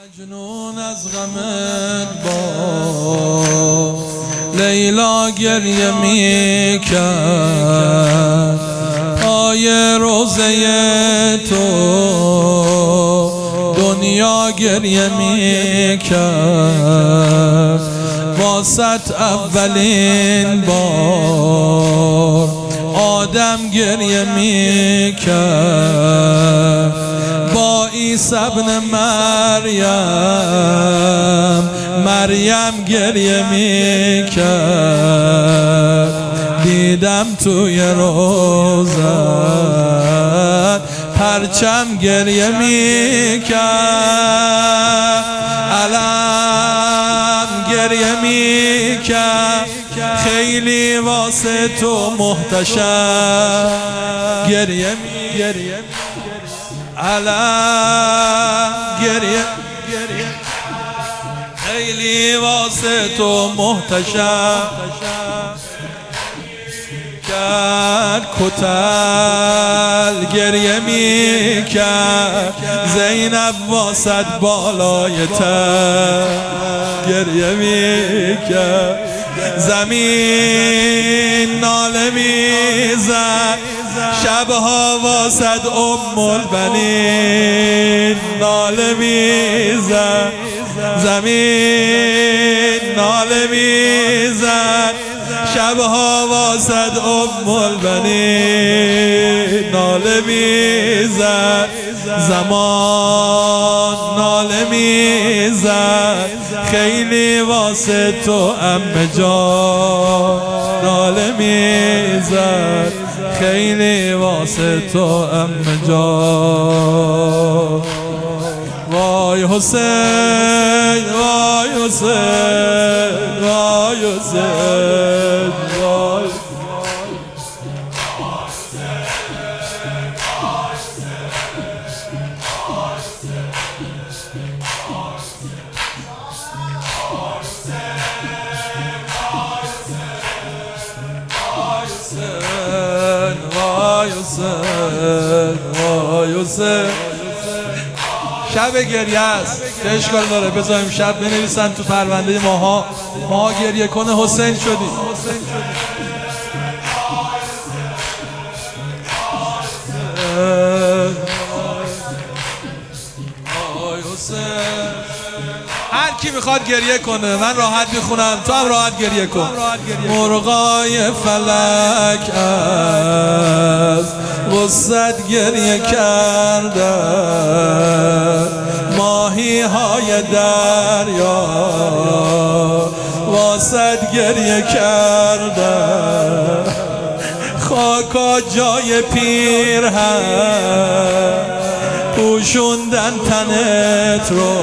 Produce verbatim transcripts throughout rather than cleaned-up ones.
مجنون از غمت با لیلا گریه میکرد، پای روزه تو دنیا گریه میکرد، واسط اولین بار آدم گریه میکرد، با عیسی ابن مریم مریم گریه میکرد، دیدم توی روزت پرچم گریه میکرد، علم گریه میکرد، خیلی واسه تو محتشم گریه میکرد، علم گریه خیلی واسه تو محتشم کرد، کتل گریه میکرد، زینب واسط بالای تر گریه میکرد، زمین ناله میزد، شبها واسد ام البنین ناله میزد، زمین ناله میزد، شبها واسد ام البنین ناله میزد، زمان ناله میزد، خیلی واسه تو عمه جان ناله میزد، خیلی واسه تو عمه جان. وای حسین وای حسین وای حسین وای وای حسین. شب گریه است که اشکال داره بذاریم شب بنویسن تو پرونده ماها ماها گریه کنه حسین شدیم. هر کی میخواد گریه کنه من راحت میخونم، تو هم راحت گریه کن. مرغای فلک از غصت گریه کردن، ماهی های دریا واسط گریه کردن، خاکا جای پیرهن پوشوندن تنت رو،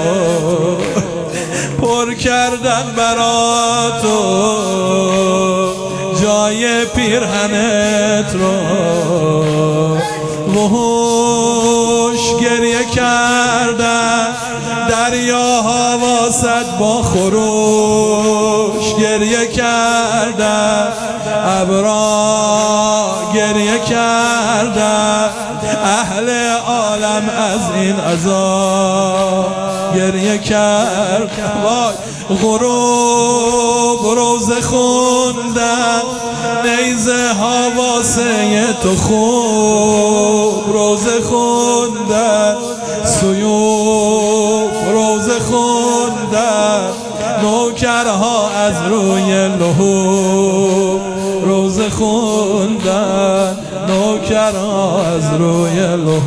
پر کردن برا تو جای پیرهنت رو، وحوش گریه کردن، دریاها واسط با خروش گریه کردن، ابرا گریه کردن، اهل عالم از این عذاب گریه کرد، وای غروب روزه خوندن، نیزه ها واسه تو خوب روزه خوندن، سیوف روزه خوندن، نوکرها از روی لحوف روزه خوندن، نوکرها از روی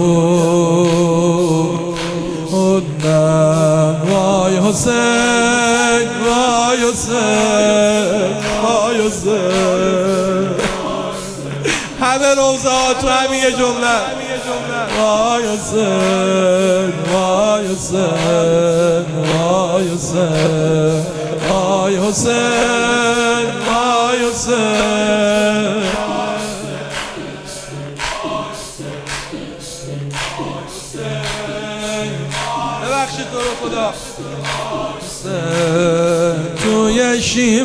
لحوف خوندن. وای حسین وای حسین وای حسین، همه روزه ها تو همین یه جمله، وای حسین وای حسین وای حسین وای حسین وای حسین. ببخشید تو رو خدا. توی شیب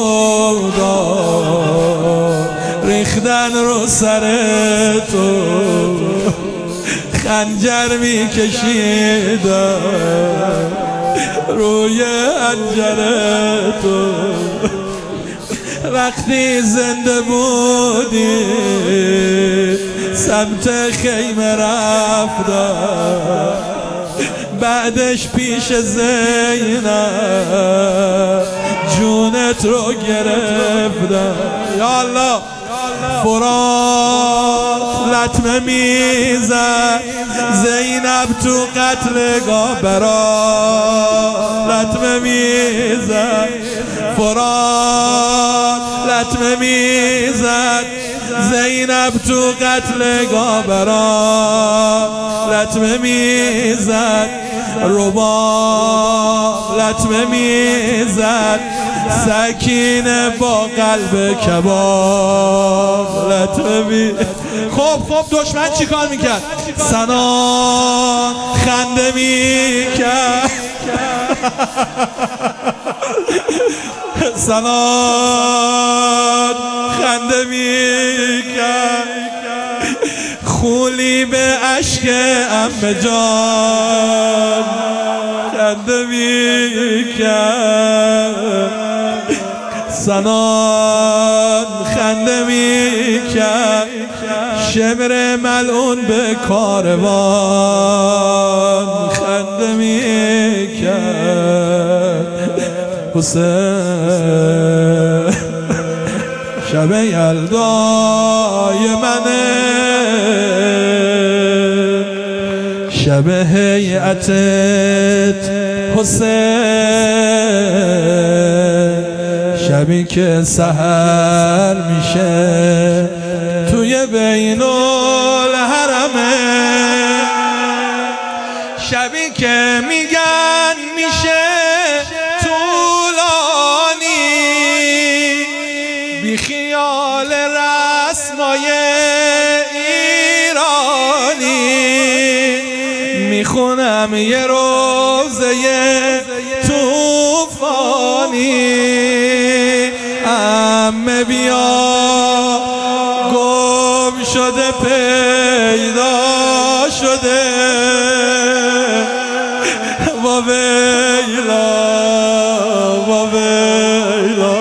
گودار ریختن رو سر تو، خنجر میکشیدن روی حنجره تو وقتی زنده بودی سمت خیمه رفتم بعدش پیش زینب جونت رو گرفتم یا الله فرات لطمه میزد زینب تو قتلگاه برات لطمه میزد فرات لطمه میزد زینب تو قتلگاه برات لطمه میزد رباب لطمه میزد سکینه با قلب کباب لطمه میزد. خب خب دشمن چی کار میکرد؟ سنان خنده میکرد سنان خنده میکرد خولی به عشق عمه جان خنده میکرد سنان خنده میکرد شمر ملعون به کاروان خنده میکرد حسین شب یلدای منه شب هیئتت حسین شبی که سحر میشه توی بین الحرمه شبی که میگن میشه طولانی بی خیال رسمای ایرانی میخونم یه روزه توفانی عمه بیا گم شده پیدا شده با ویلا با ویلا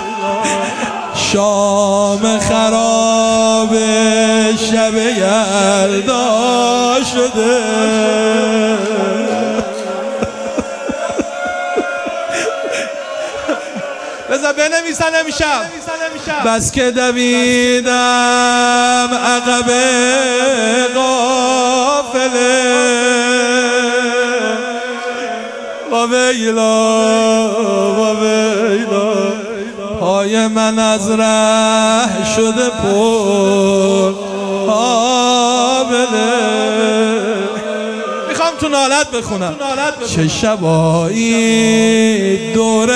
شام خراب شب یلدا شده بذار بنویسن نمیشم بس که دویدم عقب قافله و ویلا و ویلا پای من از ره شده پر آبله میخوام تو نالت بخونم چه شبایی دور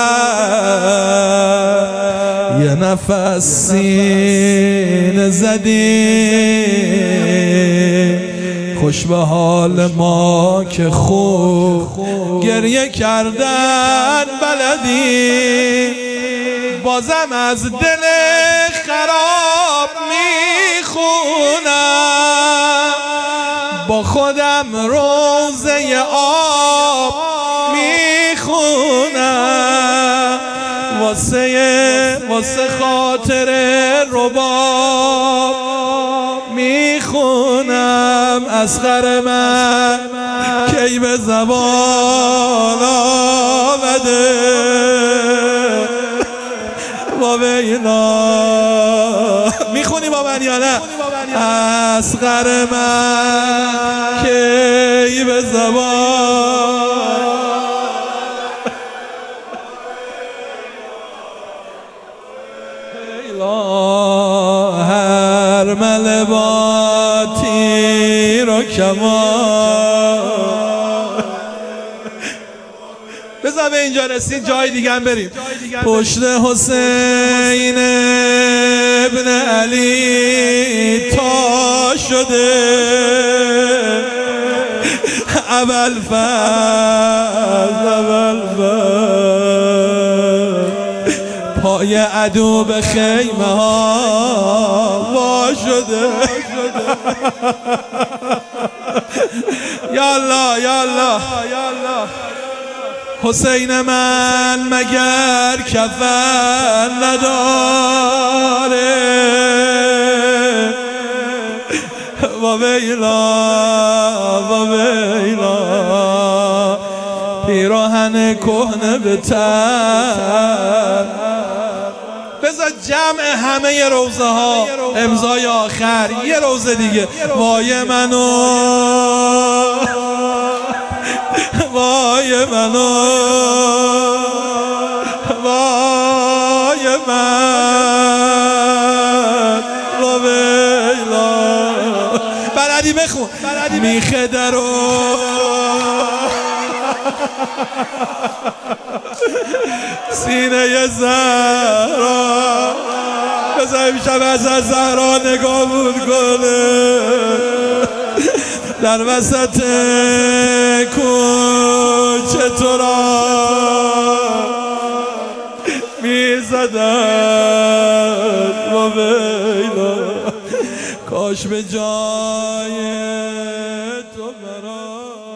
هم یه نفس سینه زدی خوش به حال ما که خوب گریه کردن بلدی بازم از دل خراب میخونم با خودم روزه آب میخونم واسه واسه خاطر رباب میخونم اصغر من کی به زبان آمده با ویلا میخونی با من یا نه اصغر من کی به زبان هر مل با تیر و کمان بذار به اینجا رسید جای دیگه هم بریم پشت حسین ابن علی تا شده اول فرد اول فرد پای عدو به خیمه ها وا شده یا الله یا الله حسین من مگر کفن نداره و ویلا و ویلا پیراهن کهنه به تن. بذار جمع همه روزه ها امضای آخر یه روزه دیگه. وای منو وای منو وای من و ویلا. بلدی بخون میخه درو سینه زهرا. بذار امشب از زهرا نگاه بود کنه در وسط کوچه تو را میزدن و ویلا. کاش به جای تو برا